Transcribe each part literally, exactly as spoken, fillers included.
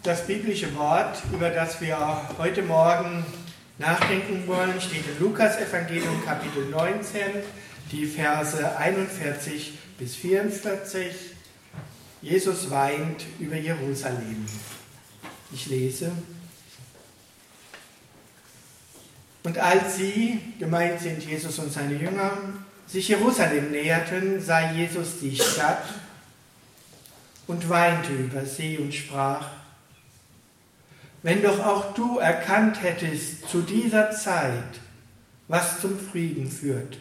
Das biblische Wort, über das wir heute Morgen nachdenken wollen, steht im Lukas-Evangelium Kapitel neunzehn, die Verse einundvierzig bis vierundvierzig. Jesus weint über Jerusalem. Ich lese. Und als sie, gemeint sind Jesus und seine Jünger, sich Jerusalem näherten, sah Jesus die Stadt und weinte über sie und sprach: Wenn doch auch du erkannt hättest zu dieser Zeit, was zum Frieden führt.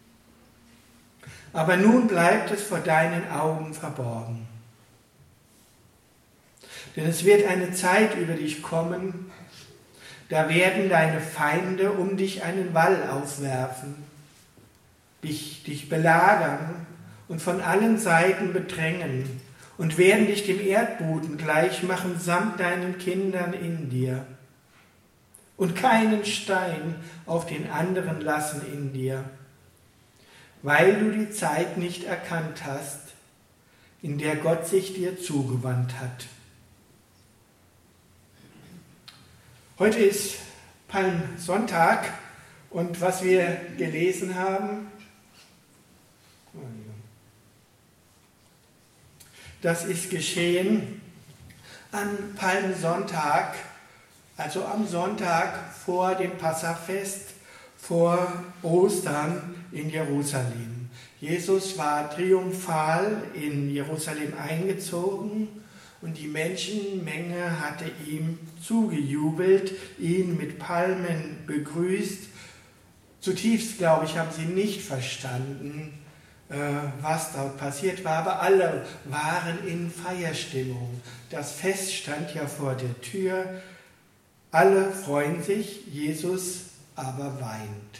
Aber nun bleibt es vor deinen Augen verborgen. Denn es wird eine Zeit über dich kommen, da werden deine Feinde um dich einen Wall aufwerfen, dich, dich belagern und von allen Seiten bedrängen und werden dich dem Erdboden gleich machen samt deinen Kindern in dir und keinen Stein auf den anderen lassen in dir, weil du die Zeit nicht erkannt hast, in der Gott sich dir zugewandt hat. Heute ist Palmsonntag und was wir gelesen haben, das ist geschehen an Palmsonntag, also am Sonntag vor dem Passafest, vor Ostern in Jerusalem. Jesus war triumphal in Jerusalem eingezogen und die Menschenmenge hatte ihm zugejubelt, ihn mit Palmen begrüßt. Zutiefst, glaube ich, haben sie nicht verstanden, was dort passiert war, aber alle waren in Feierstimmung. Das Fest stand ja vor der Tür. Alle freuen sich, Jesus aber weint.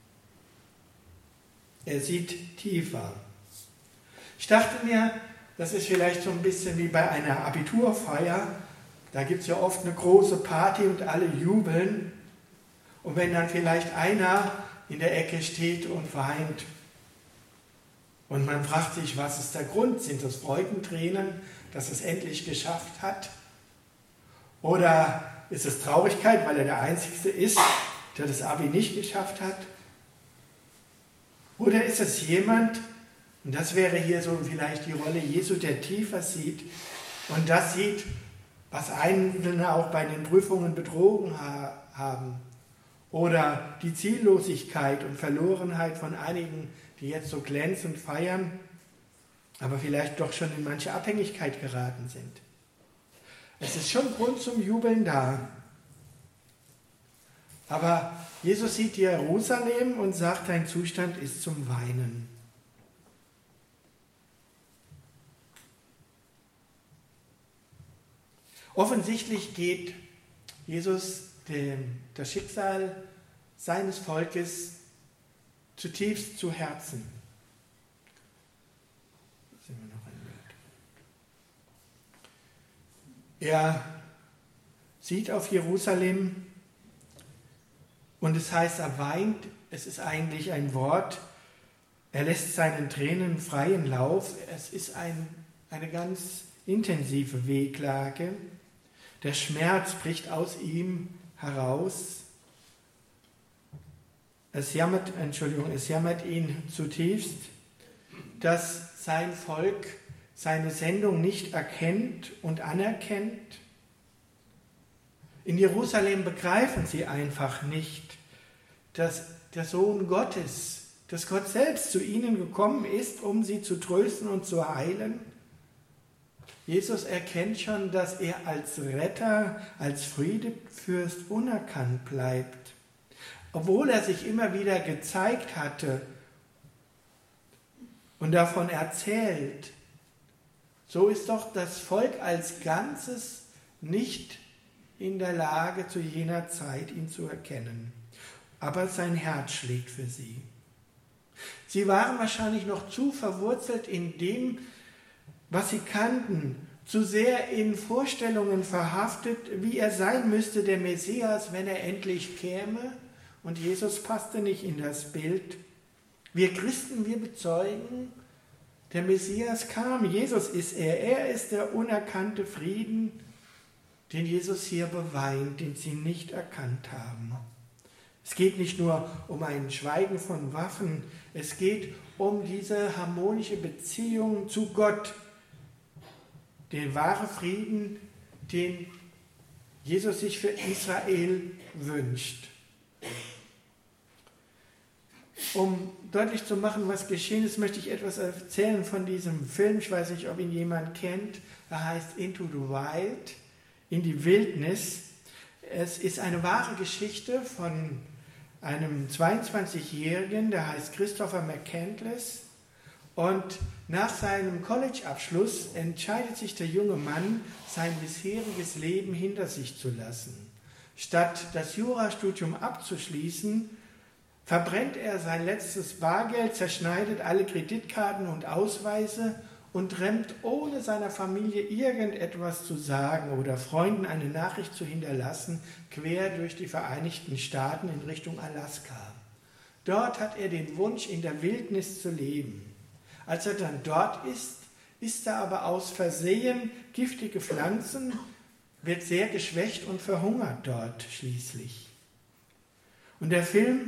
Er sieht tiefer. Ich dachte mir, das ist vielleicht so ein bisschen wie bei einer Abiturfeier. Da gibt es ja oft eine große Party und alle jubeln. Und wenn dann vielleicht einer in der Ecke steht und weint, und man fragt sich, was ist der Grund? Sind das Freudentränen, dass es endlich geschafft hat? Oder ist es Traurigkeit, weil er der Einzige ist, der das Abi nicht geschafft hat? Oder ist es jemand, und das wäre hier so vielleicht die Rolle Jesu, der tiefer sieht und das sieht, was Einzelne auch bei den Prüfungen betrogen ha- haben? Oder die Ziellosigkeit und Verlorenheit von einigen, die jetzt so glänzend feiern, aber vielleicht doch schon in manche Abhängigkeit geraten sind. Es ist schon Grund zum Jubeln da. Aber Jesus sieht Jerusalem und sagt, dein Zustand ist zum Weinen. Offensichtlich geht Jesus dem, das Schicksal seines Volkes zutiefst zu Herzen. Sehen wir noch ein Bild. Er sieht auf Jerusalem und es heißt, er weint. Es ist eigentlich ein Wort. Er lässt seinen Tränen freien Lauf. Es ist ein, eine ganz intensive Wehklage. Der Schmerz bricht aus ihm heraus. Es jammert, Entschuldigung, es jammert ihn zutiefst, dass sein Volk seine Sendung nicht erkennt und anerkennt. In Jerusalem begreifen sie einfach nicht, dass der Sohn Gottes, dass Gott selbst zu ihnen gekommen ist, um sie zu trösten und zu heilen. Jesus erkennt schon, dass er als Retter, als Friedefürst unerkannt bleibt. Obwohl er sich immer wieder gezeigt hatte und davon erzählt, so ist doch das Volk als Ganzes nicht in der Lage, zu jener Zeit ihn zu erkennen. Aber sein Herz schlägt für sie. Sie waren wahrscheinlich noch zu verwurzelt in dem, was sie kannten, zu sehr in Vorstellungen verhaftet, wie er sein müsste, der Messias, wenn er endlich käme. Und Jesus passte nicht in das Bild. Wir Christen, wir bezeugen, der Messias kam. Jesus ist er. Er ist der unerkannte Frieden, den Jesus hier beweint, den sie nicht erkannt haben. Es geht nicht nur um ein Schweigen von Waffen, es geht um diese harmonische Beziehung zu Gott, den wahren Frieden, den Jesus sich für Israel wünscht. Um deutlich zu machen, was geschehen ist, möchte ich etwas erzählen von diesem Film. Ich weiß nicht, ob ihn jemand kennt. Er heißt Into the Wild, in die Wildnis. Es ist eine wahre Geschichte von einem zweiundzwanzigjährigen, der heißt Christopher McCandless. Und nach seinem College-Abschluss entscheidet sich der junge Mann, sein bisheriges Leben hinter sich zu lassen. Statt das Jurastudium abzuschließen, verbrennt er sein letztes Bargeld, zerschneidet alle Kreditkarten und Ausweise und rennt, ohne seiner Familie irgendetwas zu sagen oder Freunden eine Nachricht zu hinterlassen, quer durch die Vereinigten Staaten in Richtung Alaska. Dort hat er den Wunsch, in der Wildnis zu leben. Als er dann dort ist, isst er aber aus Versehen giftige Pflanzen, wird sehr geschwächt und verhungert dort schließlich. Und der Film,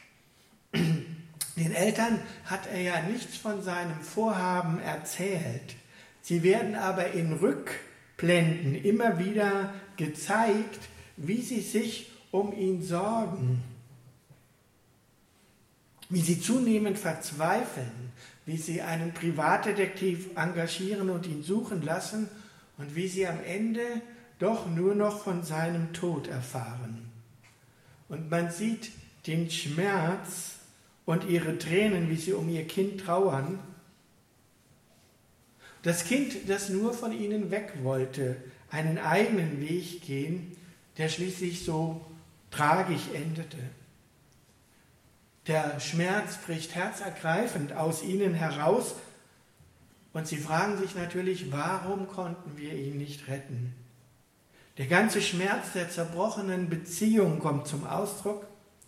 den Eltern hat er ja nichts von seinem Vorhaben erzählt. Sie werden aber in Rückblenden immer wieder gezeigt, wie sie sich um ihn sorgen, wie sie zunehmend verzweifeln, wie sie einen Privatdetektiv engagieren und ihn suchen lassen und wie sie am Ende doch nur noch von seinem Tod erfahren. Und man sieht den Schmerz und ihre Tränen, wie sie um ihr Kind trauern. Das Kind, das nur von ihnen weg wollte, einen eigenen Weg gehen, der schließlich so tragisch endete. Der Schmerz bricht herzergreifend aus ihnen heraus und sie fragen sich natürlich, warum konnten wir ihn nicht retten? Der ganze Schmerz der zerbrochenen Beziehung kommt zum Ausdruck.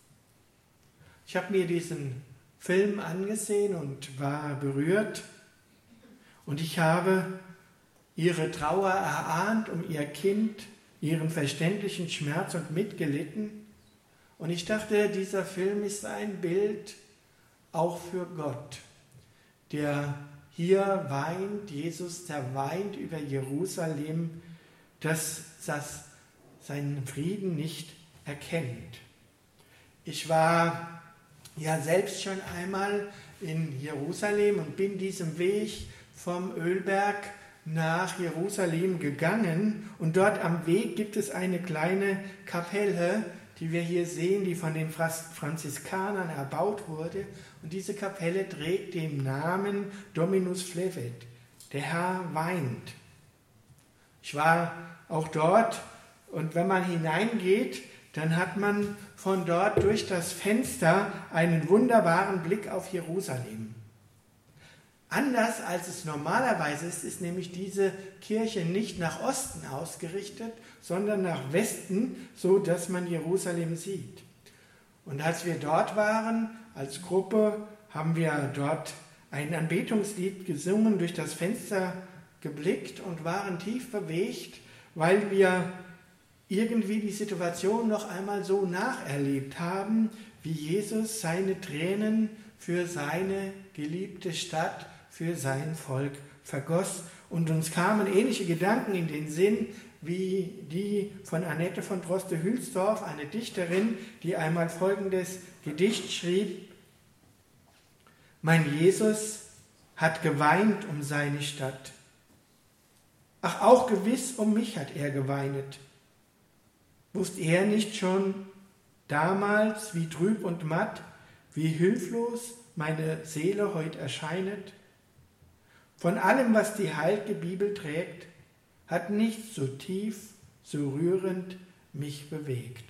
Ich habe mir diesen Film angesehen und war berührt und ich habe ihre Trauer erahnt um ihr Kind, ihren verständlichen Schmerz und mitgelitten. Und ich dachte, dieser Film ist ein Bild auch für Gott, der hier weint, Jesus, der weint über Jerusalem, dass das seinen Frieden nicht erkennt. Ich war ja selbst schon einmal in Jerusalem und bin diesen Weg vom Ölberg nach Jerusalem gegangen und dort am Weg gibt es eine kleine Kapelle, die wir hier sehen, die von den Franziskanern erbaut wurde. Und diese Kapelle trägt den Namen Dominus Flevit, der Herr weint. Ich war auch dort und wenn man hineingeht, dann hat man von dort durch das Fenster einen wunderbaren Blick auf Jerusalem. Anders als es normalerweise ist, ist nämlich diese Kirche nicht nach Osten ausgerichtet, sondern nach Westen, so dass man Jerusalem sieht. Und als wir dort waren, als Gruppe, haben wir dort ein Anbetungslied gesungen, durch das Fenster geblickt und waren tief bewegt, weil wir irgendwie die Situation noch einmal so nacherlebt haben, wie Jesus seine Tränen für seine geliebte Stadt, für sein Volk vergoss. Und uns kamen ähnliche Gedanken in den Sinn, wie die von Annette von Droste-Hülsdorf, eine Dichterin, die einmal folgendes Gedicht schrieb: Mein Jesus hat geweint um seine Stadt. Ach, auch gewiss um mich hat er geweinet. Wusst er nicht schon damals, wie trüb und matt, wie hilflos meine Seele heut erscheinet? Von allem, was die heilige Bibel trägt, hat nichts so tief, so rührend mich bewegt.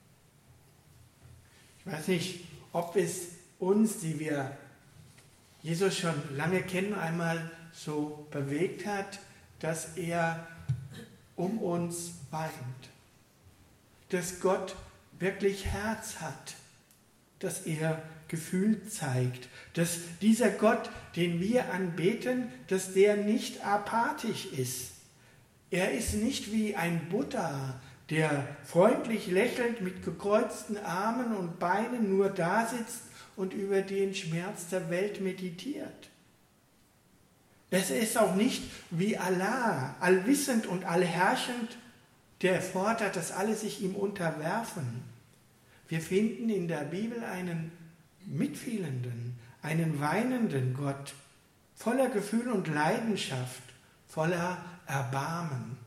Ich weiß nicht, ob es uns, die wir Jesus schon lange kennen, einmal so bewegt hat, dass er um uns weint. Dass Gott wirklich Herz hat, dass er Gefühl zeigt, dass dieser Gott, den wir anbeten, dass der nicht apathisch ist. Er ist nicht wie ein Buddha, der freundlich lächelnd mit gekreuzten Armen und Beinen nur da sitzt und über den Schmerz der Welt meditiert. Es ist auch nicht wie Allah, allwissend und allherrschend, der fordert, dass alle sich ihm unterwerfen. Wir finden in der Bibel einen mitfühlenden, einen weinenden Gott, voller Gefühl und Leidenschaft, voller Erbarmen,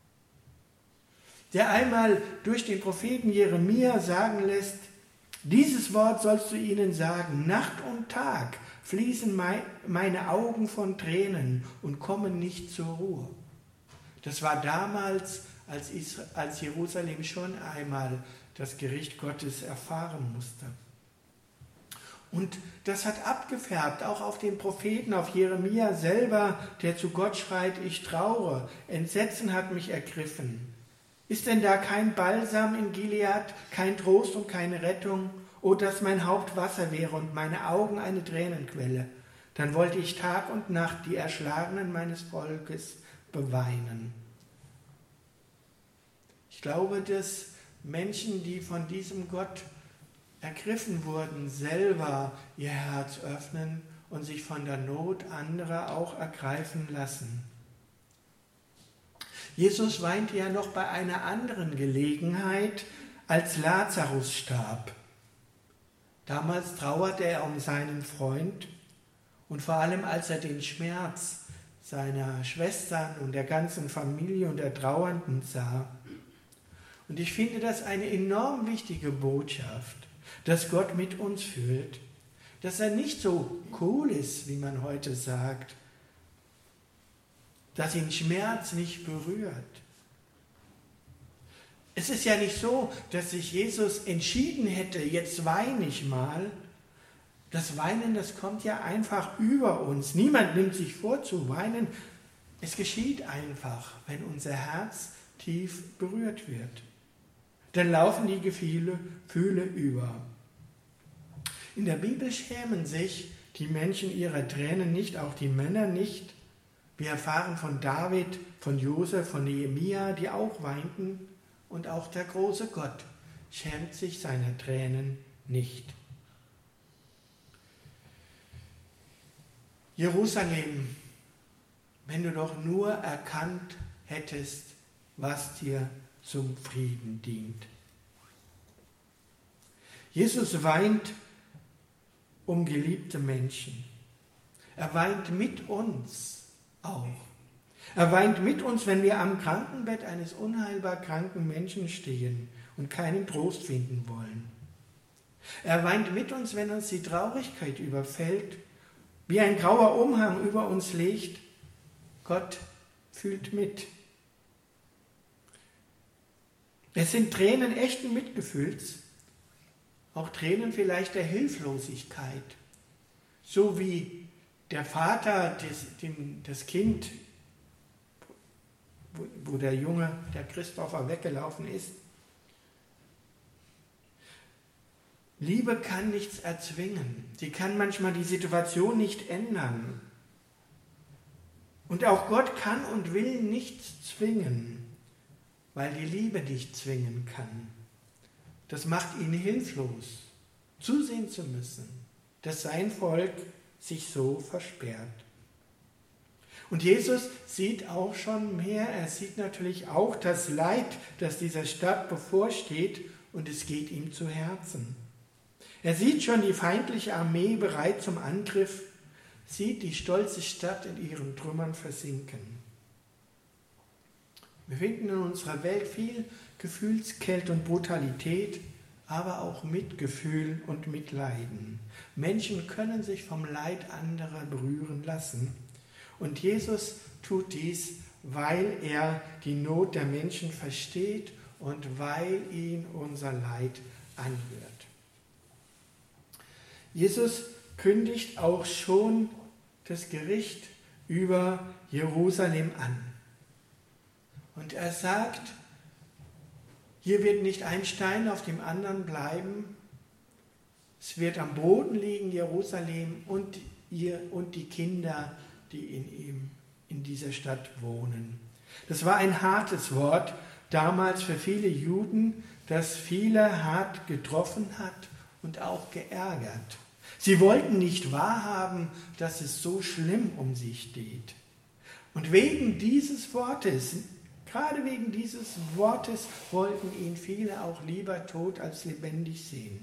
der einmal durch den Propheten Jeremia sagen lässt: Dieses Wort sollst du ihnen sagen, Nacht und Tag fließen meine Augen von Tränen und kommen nicht zur Ruhe. Das war damals, als, Israel, als Jerusalem schon einmal das Gericht Gottes erfahren musste. Und das hat abgefärbt, auch auf den Propheten, auf Jeremia selber, der zu Gott schreit: Ich traure, Entsetzen hat mich ergriffen. Ist denn da kein Balsam in Gilead, kein Trost und keine Rettung? O, dass mein Haupt Wasser wäre und meine Augen eine Tränenquelle. Dann wollte ich Tag und Nacht die Erschlagenen meines Volkes beweinen. Ich glaube, dass Menschen, die von diesem Gott ergriffen wurden, selber ihr Herz öffnen und sich von der Not anderer auch ergreifen lassen. Jesus weinte ja noch bei einer anderen Gelegenheit, als Lazarus starb. Damals trauerte er um seinen Freund und vor allem, als er den Schmerz seiner Schwestern und der ganzen Familie und der Trauernden sah. Und ich finde das eine enorm wichtige Botschaft, dass Gott mit uns fühlt, dass er nicht so cool ist, wie man heute sagt, dass ihn Schmerz nicht berührt. Es ist ja nicht so, dass sich Jesus entschieden hätte, jetzt weine ich mal. Das Weinen, das kommt ja einfach über uns. Niemand nimmt sich vor zu weinen. Es geschieht einfach, wenn unser Herz tief berührt wird. Dann laufen die Gefühle Gefühle über. In der Bibel schämen sich die Menschen ihrer Tränen nicht, auch die Männer nicht. Wir erfahren von David, von Josef, von Nehemia, die auch weinten. Und auch der große Gott schämt sich seiner Tränen nicht. Jerusalem, wenn du doch nur erkannt hättest, was dir zum Frieden dient. Jesus weint um geliebte Menschen. Er weint mit uns auch. Er weint mit uns, wenn wir am Krankenbett eines unheilbar kranken Menschen stehen und keinen Trost finden wollen. Er weint mit uns, wenn uns die Traurigkeit überfällt, wie ein grauer Umhang über uns liegt. Gott fühlt mit. Es sind Tränen echten Mitgefühls, auch Tränen vielleicht der Hilflosigkeit, so wie der Vater des, dem, das Kind, wo, wo der Junge, der Christopher, weggelaufen ist. Liebe kann nichts erzwingen. Sie kann manchmal die Situation nicht ändern. Und auch Gott kann und will nichts zwingen, weil die Liebe nicht zwingen kann. Das macht ihn hilflos, zusehen zu müssen, dass sein Volk sich so versperrt. Und Jesus sieht auch schon mehr. Er sieht natürlich auch das Leid, das dieser Stadt bevorsteht, und es geht ihm zu Herzen. Er sieht schon die feindliche Armee bereit zum Angriff, sieht die stolze Stadt in ihren Trümmern versinken. Wir finden in unserer Welt viel Gefühlskälte und Brutalität, aber auch Mitgefühl und Mitleiden. Menschen können sich vom Leid anderer berühren lassen. Und Jesus tut dies, weil er die Not der Menschen versteht und weil ihn unser Leid anhört. Jesus kündigt auch schon das Gericht über Jerusalem an. Und er sagt, hier wird nicht ein Stein auf dem anderen bleiben. Es wird am Boden liegen, Jerusalem, und ihr und die Kinder, die in ihm, in dieser Stadt wohnen. Das war ein hartes Wort damals für viele Juden, das viele hart getroffen hat und auch geärgert. Sie wollten nicht wahrhaben, dass es so schlimm um sie steht. Und wegen dieses Wortes, gerade wegen dieses Wortes, wollten ihn viele auch lieber tot als lebendig sehen.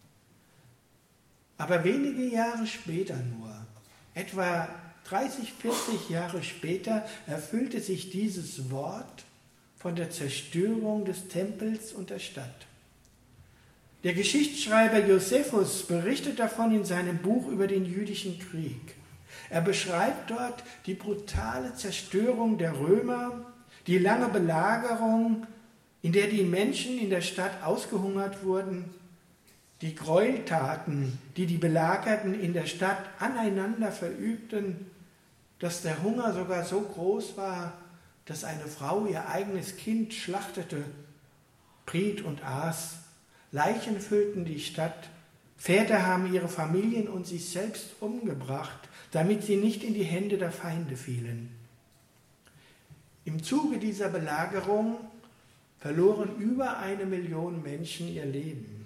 Aber wenige Jahre später nur, etwa dreißig, vierzig Jahre später, erfüllte sich dieses Wort von der Zerstörung des Tempels und der Stadt. Der Geschichtsschreiber Josephus berichtet davon in seinem Buch über den jüdischen Krieg. Er beschreibt dort die brutale Zerstörung der Römer, die lange Belagerung, in der die Menschen in der Stadt ausgehungert wurden, die Gräueltaten, die die Belagerten in der Stadt aneinander verübten, dass der Hunger sogar so groß war, dass eine Frau ihr eigenes Kind schlachtete, briet und aß. Leichen füllten die Stadt. Väter haben ihre Familien und sich selbst umgebracht, damit sie nicht in die Hände der Feinde fielen. Im Zuge dieser Belagerung verloren über eine Million Menschen ihr Leben.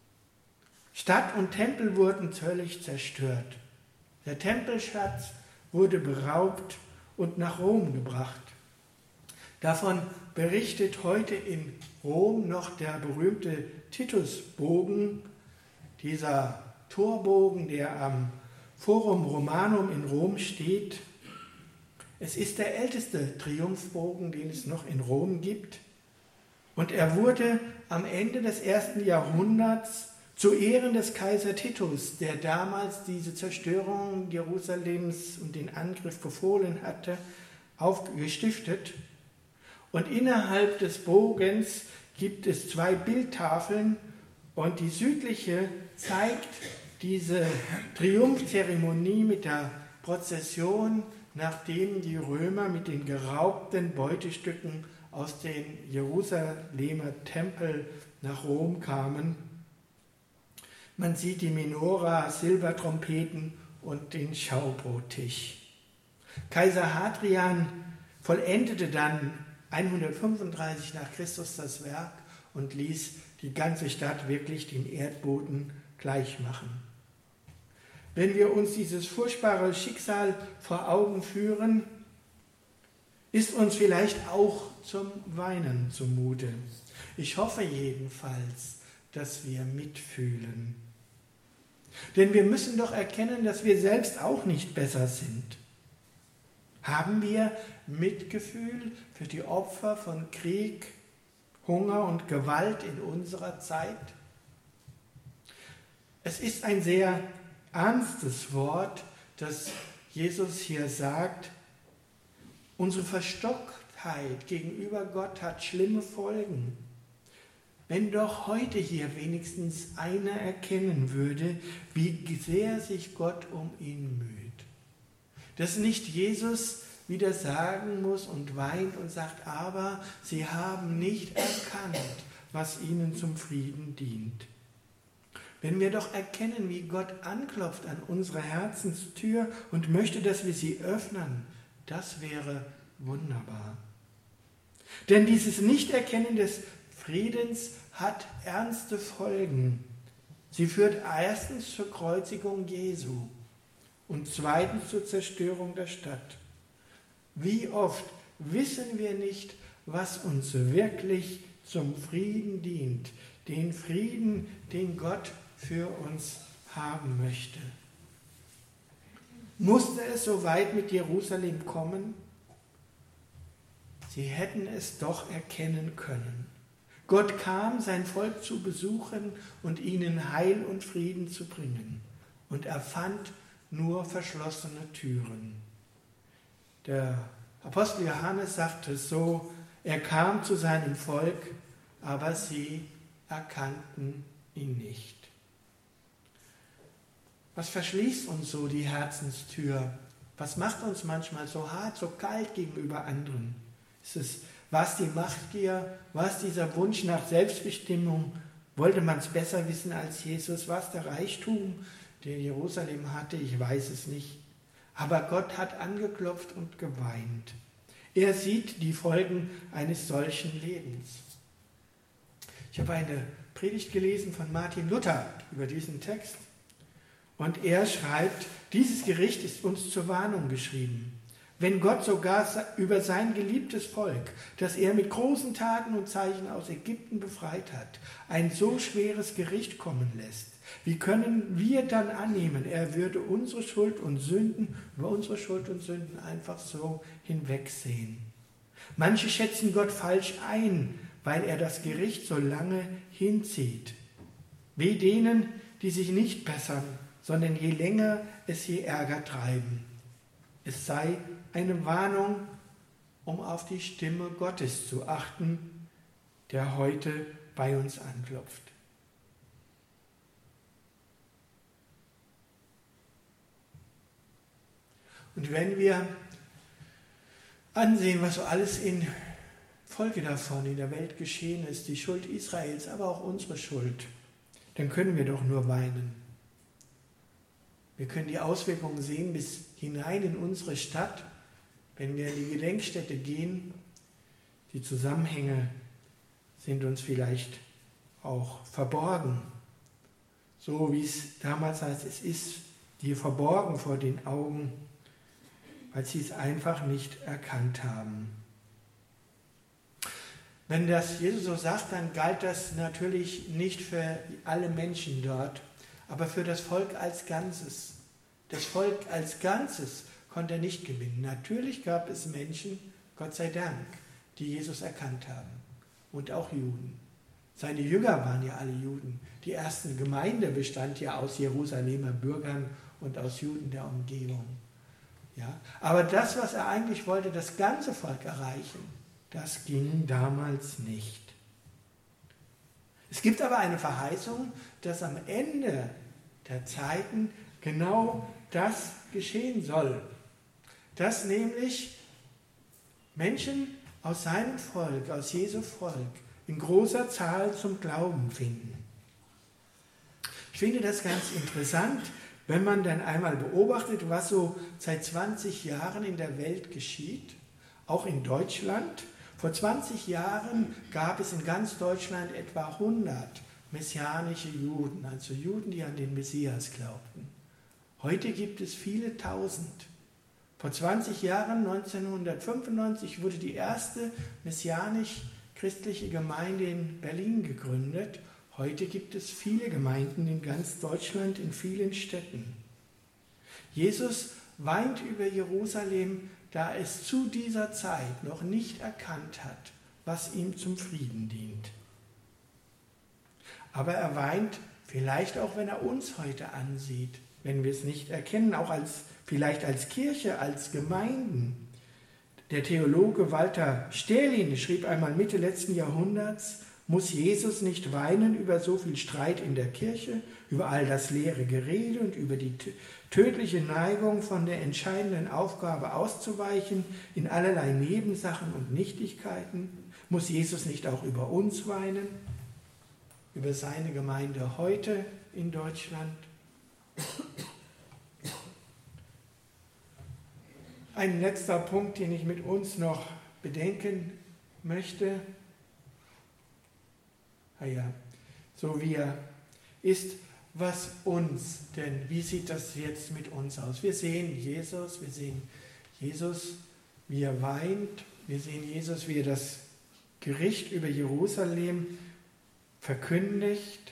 Stadt und Tempel wurden völlig zerstört. Der Tempelschatz wurde beraubt und nach Rom gebracht. Davon berichtet heute in Rom noch der berühmte Titusbogen, dieser Torbogen, der am Forum Romanum in Rom steht. Es ist der älteste Triumphbogen, den es noch in Rom gibt. Und er wurde am Ende des ersten Jahrhunderts zu Ehren des Kaiser Titus, der damals diese Zerstörung Jerusalems und den Angriff befohlen hatte, aufgestiftet. Und innerhalb des Bogens gibt es zwei Bildtafeln und die südliche zeigt diese Triumphzeremonie mit der Prozession, nachdem die Römer mit den geraubten Beutestücken aus dem Jerusalemer Tempel nach Rom kamen. Man sieht die Menora, Silbertrompeten und den Schaubrottisch. Kaiser Hadrian vollendete dann hundertfünfunddreißig nach Christus das Werk und ließ die ganze Stadt wirklich dem Erdboden gleichmachen. Wenn wir uns dieses furchtbare Schicksal vor Augen führen, ist uns vielleicht auch zum Weinen zumute. Ich hoffe jedenfalls, dass wir mitfühlen. Denn wir müssen doch erkennen, dass wir selbst auch nicht besser sind. Haben wir Mitgefühl für die Opfer von Krieg, Hunger und Gewalt in unserer Zeit? Es ist ein sehr ernstes Wort, das Jesus hier sagt. Unsere Verstocktheit gegenüber Gott hat schlimme Folgen. Wenn doch heute hier wenigstens einer erkennen würde, wie sehr sich Gott um ihn müht. Dass nicht Jesus wieder sagen muss und weint und sagt, aber sie haben nicht erkannt, was ihnen zum Frieden dient. Wenn wir doch erkennen, wie Gott anklopft an unsere Herzenstür und möchte, dass wir sie öffnen, das wäre wunderbar. Denn dieses Nichterkennen des Friedens hat ernste Folgen. Sie führt erstens zur Kreuzigung Jesu und zweitens zur Zerstörung der Stadt. Wie oft wissen wir nicht, was uns wirklich zum Frieden dient, den Frieden, den Gott für uns haben möchte. Musste es so weit mit Jerusalem kommen? Sie hätten es doch erkennen können. Gott kam, sein Volk zu besuchen und ihnen Heil und Frieden zu bringen. Und er fand nur verschlossene Türen. Der Apostel Johannes sagte so, er kam zu seinem Volk, aber sie erkannten ihn nicht. Was verschließt uns so die Herzenstür? Was macht uns manchmal so hart, so kalt gegenüber anderen? Ist es, war es die Machtgier? War es dieser Wunsch nach Selbstbestimmung? Wollte man es besser wissen als Jesus? War es der Reichtum, den Jerusalem hatte? Ich weiß es nicht. Aber Gott hat angeklopft und geweint. Er sieht die Folgen eines solchen Lebens. Ich habe eine Predigt gelesen von Martin Luther über diesen Text. Und er schreibt, dieses Gericht ist uns zur Warnung geschrieben. Wenn Gott sogar über sein geliebtes Volk, das er mit großen Taten und Zeichen aus Ägypten befreit hat, ein so schweres Gericht kommen lässt, wie können wir dann annehmen, er würde unsere Schuld und Sünden, über unsere Schuld und Sünden einfach so hinwegsehen? Manche schätzen Gott falsch ein, weil er das Gericht so lange hinzieht. Weh denen, die sich nicht bessern, sondern je länger es je Ärger treiben. Es sei eine Warnung, um auf die Stimme Gottes zu achten, der heute bei uns anklopft. Und wenn wir ansehen, was so alles in Folge davon in der Welt geschehen ist, die Schuld Israels, aber auch unsere Schuld, dann können wir doch nur weinen. Wir können die Auswirkungen sehen bis hinein in unsere Stadt, wenn wir in die Gedenkstätte gehen. Die Zusammenhänge sind uns vielleicht auch verborgen. So wie es damals heißt, es ist dir verborgen vor den Augen, weil sie es einfach nicht erkannt haben. Wenn das Jesus so sagt, dann galt das natürlich nicht für alle Menschen dort, aber für das Volk als Ganzes. Das Volk als Ganzes konnte er nicht gewinnen. Natürlich gab es Menschen, Gott sei Dank, die Jesus erkannt haben. Und auch Juden. Seine Jünger waren ja alle Juden. Die erste Gemeinde bestand ja aus Jerusalemer Bürgern und aus Juden der Umgebung. Ja? Aber das, was er eigentlich wollte, das ganze Volk erreichen, das ging damals nicht. Es gibt aber eine Verheißung, dass am Ende der Zeiten genau das geschehen soll. Dass nämlich Menschen aus seinem Volk, aus Jesu Volk, in großer Zahl zum Glauben finden. Ich finde das ganz interessant, wenn man dann einmal beobachtet, was so seit zwanzig Jahren in der Welt geschieht, auch in Deutschland. Vor zwanzig Jahren gab es in ganz Deutschland etwa hundert messianische Juden, also Juden, die an den Messias glaubten. Heute gibt es viele tausend. Vor zwanzig Jahren, neunzehnhundertfünfundneunzig, wurde die erste messianisch-christliche Gemeinde in Berlin gegründet. Heute gibt es viele Gemeinden in ganz Deutschland, in vielen Städten. Jesus weint über Jerusalem, da es zu dieser Zeit noch nicht erkannt hat, was ihm zum Frieden dient. Aber er weint vielleicht auch, wenn er uns heute ansieht, wenn wir es nicht erkennen, auch als, vielleicht als Kirche, als Gemeinden. Der Theologe Walter Stählin schrieb einmal Mitte letzten Jahrhunderts, muss Jesus nicht weinen über so viel Streit in der Kirche, über all das leere Gerede und über die tödliche Neigung, von der entscheidenden Aufgabe auszuweichen in allerlei Nebensachen und Nichtigkeiten? Muss Jesus nicht auch über uns weinen, über seine Gemeinde heute in Deutschland? Ein letzter Punkt, den ich mit uns noch bedenken möchte. Ah ja, so wie er ist, was uns denn, wie sieht das jetzt mit uns aus? Wir sehen Jesus, wir sehen Jesus, wie er weint, wir sehen Jesus, wie er das Gericht über Jerusalem verkündigt.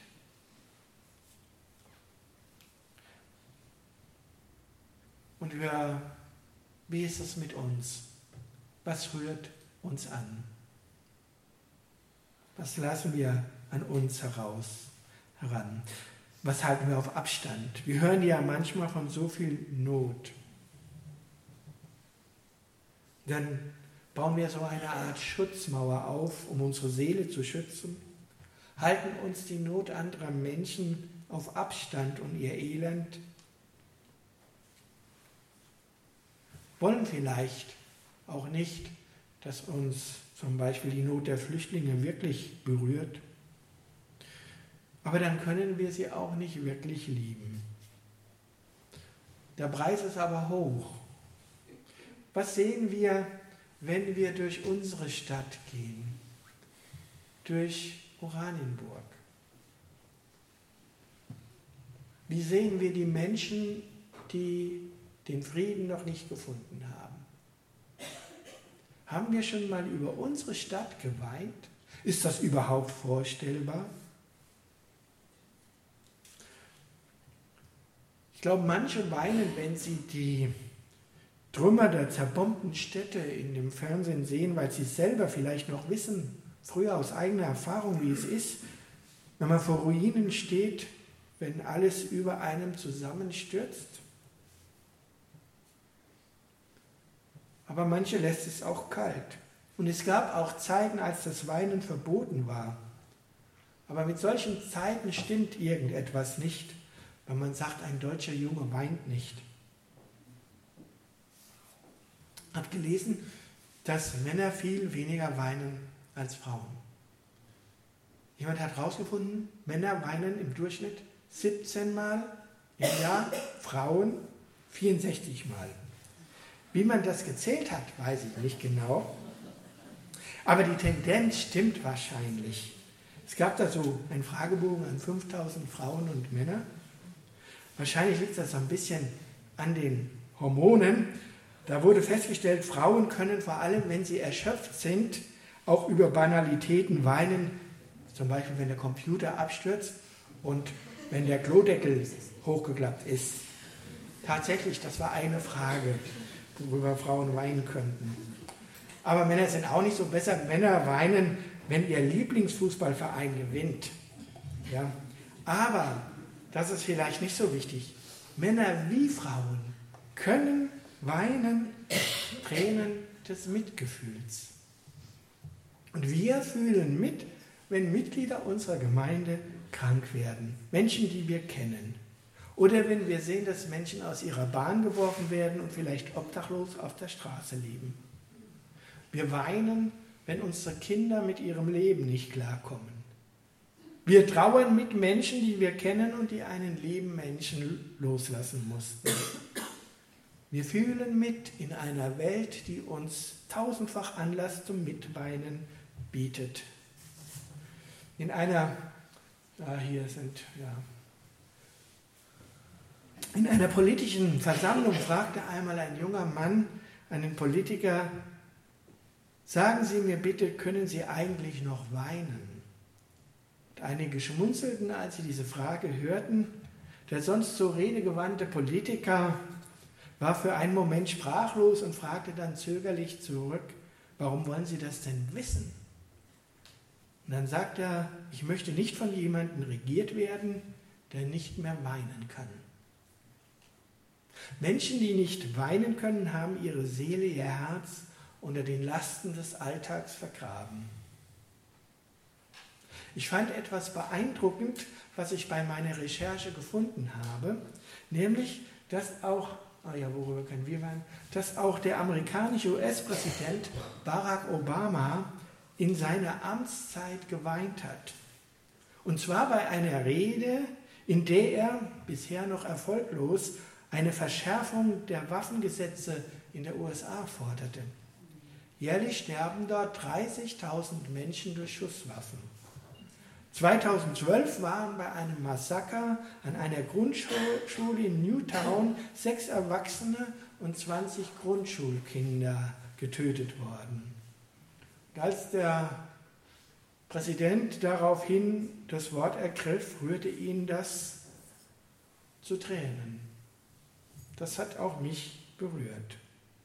Und wir, wie ist es mit uns? Was rührt uns an? Was lassen wir an uns heraus, heran? Was halten wir auf Abstand? Wir hören ja manchmal von so viel Not. Dann bauen wir so eine Art Schutzmauer auf, um unsere Seele zu schützen, halten uns die Not anderer Menschen auf Abstand und ihr Elend, wollen vielleicht auch nicht, dass uns zum Beispiel die Not der Flüchtlinge wirklich berührt. Aber dann können wir sie auch nicht wirklich lieben. Der Preis ist aber hoch. Was sehen wir wenn wir durch unsere Stadt gehen, durch Oranienburg? Wie sehen wir die Menschen, die den Frieden noch nicht gefunden haben? Haben wir schon mal über unsere Stadt geweint? Ist das überhaupt vorstellbar? Ich glaube, manche weinen, wenn sie die Trümmer der zerbombten Städte in dem Fernsehen sehen, weil sie selber vielleicht noch wissen, früher aus eigener Erfahrung, wie es ist, wenn man vor Ruinen steht, wenn alles über einem zusammenstürzt. Aber manche lässt es auch kalt. Und es gab auch Zeiten, als das Weinen verboten war. Aber mit solchen Zeiten stimmt irgendetwas nicht, wenn man sagt, ein deutscher Junge weint nicht. Ich habe gelesen, dass Männer viel weniger weinen als Frauen. Jemand hat herausgefunden, Männer weinen im Durchschnitt siebzehn Mal im Jahr, Frauen vierundsechzig Mal. Wie man das gezählt hat, weiß ich nicht genau. Aber die Tendenz stimmt wahrscheinlich. Es gab da so einen Fragebogen an fünftausend Frauen und Männer. Wahrscheinlich liegt das so ein bisschen an den Hormonen. Da wurde festgestellt, Frauen können vor allem, wenn sie erschöpft sind, auch über Banalitäten weinen. Zum Beispiel, wenn der Computer abstürzt und wenn der Klodeckel hochgeklappt ist. Tatsächlich, das war eine Frage, worüber Frauen weinen könnten. Aber Männer sind auch nicht so besser. Männer weinen, wenn ihr Lieblingsfußballverein gewinnt. Ja. Aber, das ist vielleicht nicht so wichtig, Männer wie Frauen können weinen, Tränen des Mitgefühls. Und wir fühlen mit, wenn Mitglieder unserer Gemeinde krank werden, Menschen, die wir kennen. Oder wenn wir sehen, dass Menschen aus ihrer Bahn geworfen werden und vielleicht obdachlos auf der Straße leben. Wir weinen, wenn unsere Kinder mit ihrem Leben nicht klarkommen. Wir trauern mit Menschen, die wir kennen und die einen lieben Menschen loslassen mussten. Wir fühlen mit in einer Welt, die uns tausendfach Anlass zum Mitweinen bietet. In einer, ah, hier sind, ja, in einer politischen Versammlung fragte einmal ein junger Mann einen Politiker, sagen Sie mir bitte, können Sie eigentlich noch weinen? Und einige schmunzelten, als sie diese Frage hörten. Der sonst so redegewandte Politiker war für einen Moment sprachlos und fragte dann zögerlich zurück, warum wollen Sie das denn wissen? Und dann sagt er, ich möchte nicht von jemandem regiert werden, der nicht mehr weinen kann. Menschen, die nicht weinen können, haben ihre Seele, ihr Herz unter den Lasten des Alltags vergraben. Ich fand etwas beeindruckend, was ich bei meiner Recherche gefunden habe, nämlich, dass auch, ah ja, worüber können wir weinen, dass auch der amerikanische U S-Präsident Barack Obama in seiner Amtszeit geweint hat. Und zwar bei einer Rede, in der er, bisher noch erfolglos, eine Verschärfung der Waffengesetze in der U S A forderte. Jährlich sterben dort dreißigtausend Menschen durch Schusswaffen. zweitausendzwölf waren bei einem Massaker an einer Grundschule in Newtown sechs Erwachsene und zwanzig Grundschulkinder getötet worden. Und als der Präsident daraufhin das Wort ergriff, rührte ihn das zu Tränen. Das hat auch mich berührt.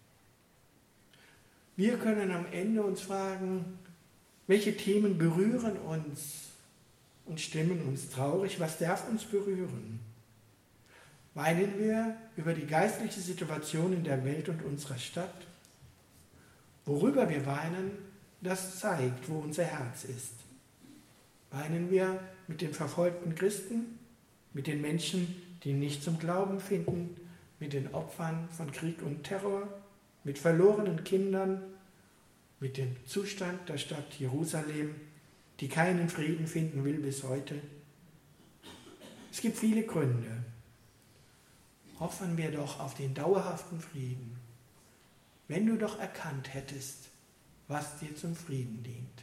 Wir können am Ende uns fragen, welche Themen berühren uns und stimmen uns traurig? Was darf uns berühren? Weinen wir über die geistliche Situation in der Welt und unserer Stadt? Worüber wir weinen, das zeigt, wo unser Herz ist. Weinen wir mit den verfolgten Christen, mit den Menschen, die nicht zum Glauben finden, mit den Opfern von Krieg und Terror, mit verlorenen Kindern, mit dem Zustand der Stadt Jerusalem, die keinen Frieden finden will bis heute. Es gibt viele Gründe. Hoffen wir doch auf den dauerhaften Frieden. wenn du doch erkannt hättest, was dir zum Frieden dient.